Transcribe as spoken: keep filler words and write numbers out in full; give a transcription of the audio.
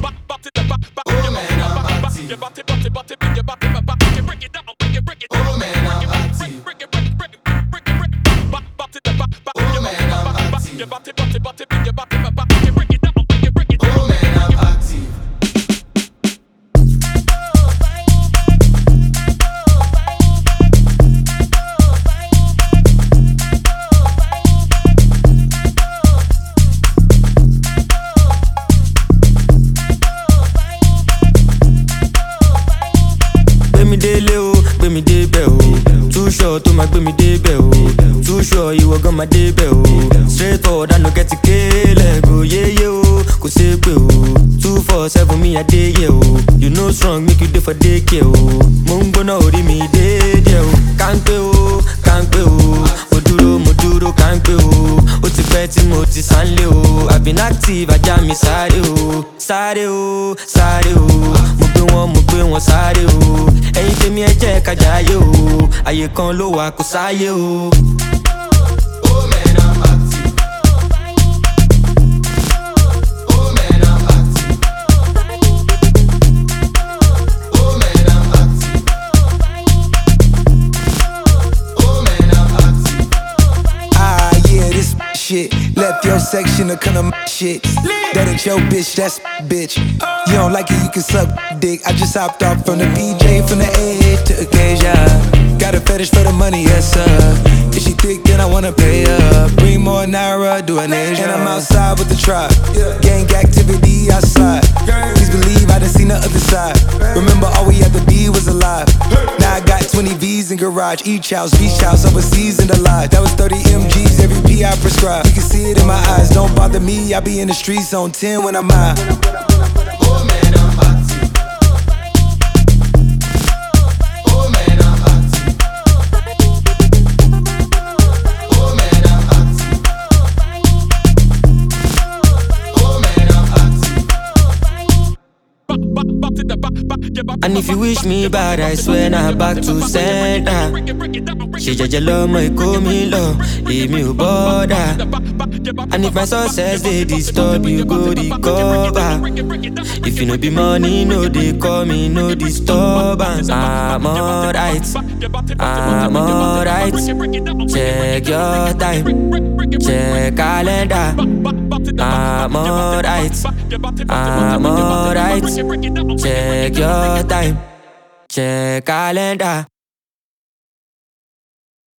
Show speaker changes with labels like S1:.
S1: Oh man, I'm active. Oh man, I'm active. Oh man, I'm active. Oh man, I'm active.
S2: Gbé mi délé o, gbé mi débẹ̀ o. Too sure tó máa gbé mi débẹ̀ o. Too sure ìwọ gan máa débẹ̀ o. Straight forward I no get to kéèlẹ̀ go yéyé o, kò ṣeé pé o. Two four seven mi àdéyẹ o. You know strong make you dey for daycare o. Mo ń gbóná orí mi déédéé o. Kánpé o, kánpé o. Mo dúró, mo dúró kánpé o. Ó ti pẹ́ tí mo ti sánlé o. I've been active, ajá mi sáré o. Sáré o, sáré o. Mo gbé wọn, mo gbé wọn sáré o. Ẹ̀yin tèmi ẹ jẹ́ ká jayé o. Àyè kan ló wà kò sáyé o.
S1: Oh man, I'm active. Oh man, I'm active. Oh man, I'm active. Oh man, I'm active.
S3: Ah, yeah, this shit. Left your section to come to shit. That ain't your bitch, that's bitch. You don't like it, you can suck dick. I just hopped off from the P J, from the A to Acacia. Got a fetish for the money, yes sir. If she thick, then I wanna pay her. Bring more Naira, do an Asia. And I'm outside with the tribe. Gang activity outside. Please believe I done seen the other side. Remember, all we had to be was alive. Now I got twenty V's in garage, each house, beach house, overseas and alive. That was thirty M Gs, every P I prescribe. You can see it in my eyes, don't bother me. I be in the streets on ten when I'm out.
S1: Oh man, I'm active. Oh man, I'm active. Oh man, I'm active. Oh man, I'm active.
S2: And if you wish me bad, I swear na back to sender. Ṣe jẹ́jẹ́ lọ́mọ Èkó mi lọ, èmi ò bother. And if my success dey disturb you, go recover. If you no be money, no dey call me, no disturbance. I'm alright, I'm alright. Check your time, check calendar. I'm alright, I'm alright. Check your time, check calendar.